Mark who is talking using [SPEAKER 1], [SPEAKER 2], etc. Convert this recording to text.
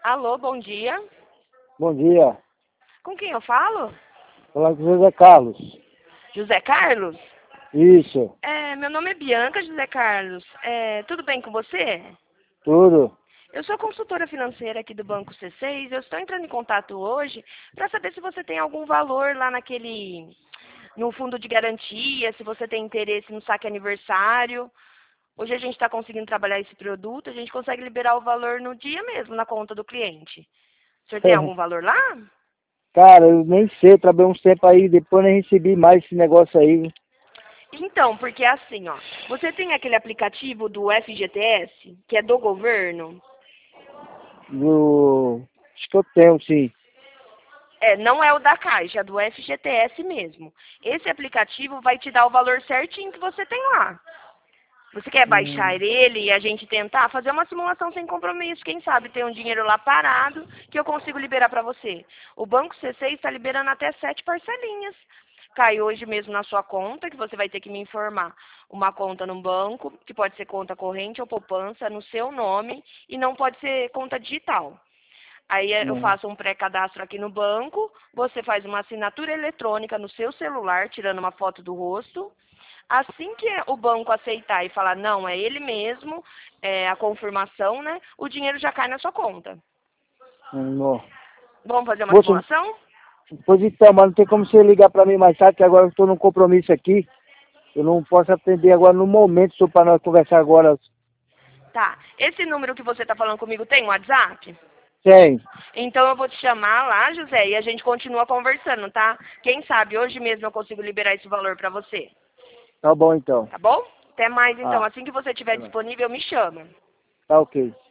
[SPEAKER 1] Alô, bom dia.
[SPEAKER 2] Bom dia.
[SPEAKER 1] Com quem eu falo?
[SPEAKER 2] Falar com o José Carlos.
[SPEAKER 1] José Carlos?
[SPEAKER 2] Isso,
[SPEAKER 1] Meu nome é Bianca, José Carlos. Tudo bem com você?
[SPEAKER 2] tudo.
[SPEAKER 1] Eu sou consultora financeira aqui do Banco C6. Eu estou entrando em contato hoje para saber se você tem algum valor lá no fundo de garantia, se você tem interesse no saque aniversário. Hoje a gente está conseguindo trabalhar esse produto, a gente consegue liberar o valor no dia mesmo, na conta do cliente. O senhor tem algum valor lá?
[SPEAKER 2] Cara, eu nem sei, trabalhei uns tempos aí, depois nem recebi mais esse negócio aí.
[SPEAKER 1] Então, porque assim, ó, você tem aquele aplicativo do FGTS, que é do governo?
[SPEAKER 2] Acho que eu tenho, sim.
[SPEAKER 1] Não é o da Caixa, é do FGTS mesmo. Esse aplicativo vai te dar o valor certinho que você tem lá. Você quer baixar
[SPEAKER 2] Hum,
[SPEAKER 1] ele e a gente tentar fazer uma simulação sem compromisso? Quem sabe tem um dinheiro lá parado que eu consigo liberar para você. O Banco C6 está liberando até 7 parcelinhas. Cai hoje mesmo na sua conta, que você vai ter que me informar. Uma conta no banco, que pode ser conta corrente ou poupança, no seu nome, e não pode ser conta digital. Aí eu
[SPEAKER 2] hum.
[SPEAKER 1] faço um pré-cadastro aqui no banco, você faz uma assinatura eletrônica no seu celular, tirando uma foto do rosto. Assim que o banco aceitar e falar, não, é ele mesmo, a confirmação, né? O dinheiro já cai na sua conta.
[SPEAKER 2] Não.
[SPEAKER 1] Vamos fazer uma
[SPEAKER 2] Poxa,
[SPEAKER 1] simulação?
[SPEAKER 2] pois então, mas não tem como você ligar pra mim mais tarde, que agora eu estou num compromisso aqui. Eu não posso atender agora no momento, só para nós conversar agora.
[SPEAKER 1] Tá. Esse número que você está falando comigo tem WhatsApp?
[SPEAKER 2] Tem.
[SPEAKER 1] Então eu vou te chamar lá, José, e a gente continua conversando, tá? Quem sabe hoje mesmo eu consigo liberar esse valor para você.
[SPEAKER 2] Tá bom então.
[SPEAKER 1] Tá bom? Até mais então.
[SPEAKER 2] Ah,
[SPEAKER 1] Assim que você estiver disponível, me chama.
[SPEAKER 2] tá ok.